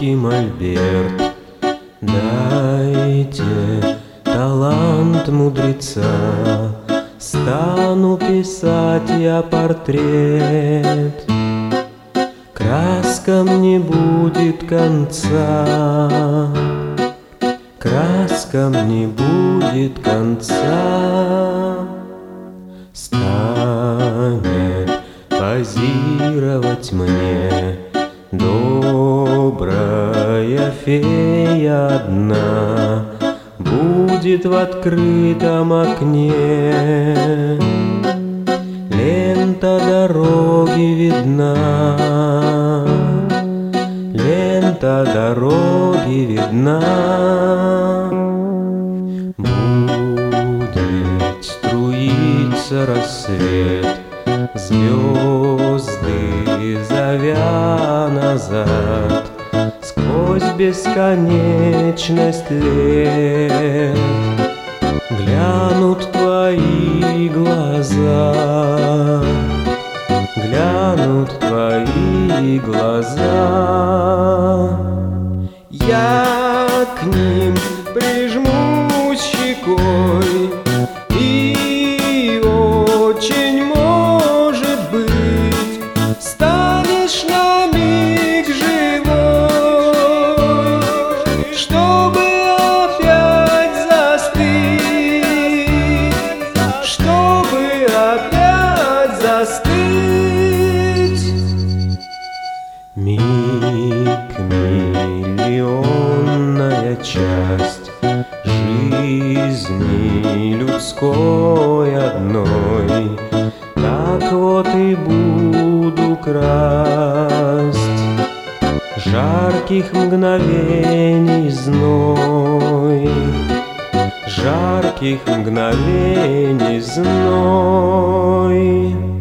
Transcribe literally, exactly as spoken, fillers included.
ручки мольберт. Дайте талант мудреца, стану писать я портрет. Краскам не будет конца, краскам не будет конца. Станет позировать мне добрая фея одна, будет в открытом окне. Лента дороги видна, лента дороги видна. Будет струиться рассвет, звезды зовя назад, сквозь бесконечность лет глянут твои глаза, глянут твои глаза. Я к ним прижмусь щекой, и очень может быть станешь на миг живой, чтобы опять застыть, чтобы опять застыть. Миг, миллионная часть жизни людской одной, так вот и буду красть жарких мгновений зной, жарких мгновений зной.